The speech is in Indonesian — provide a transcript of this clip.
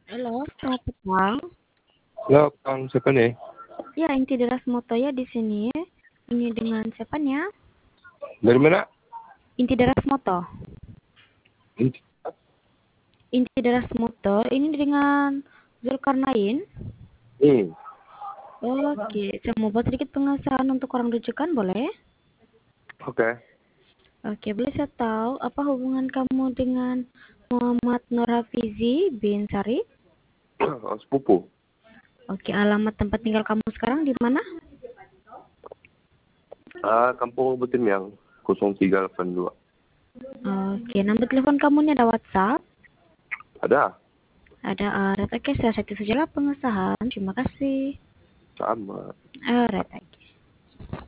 Halo, selamat petang. Halo, Kang, siapa nih? Ya, Inti Deras Moto ya di sini. Ini dengan siapanya? Dari mana? Inti Deras Moto. In- Inti Deras Moto ini dengan Zulkarnain. Hmm, Oke, saya mau buat sedikit pengesahan untuk orang rujukan, boleh? oke. Oke, boleh saya tahu apa hubungan kamu dengan Muhammad Nur Hafizi bin Sari? Oh, sepupu. Oke, alamat tempat tinggal kamu sekarang di mana? Kampung Butimyang, 0382. Oke, nomor telepon kamu ini ada WhatsApp? Ada? Ada, oke, saya saja sajalah pengesahan. Terima kasih. Sama. Alright.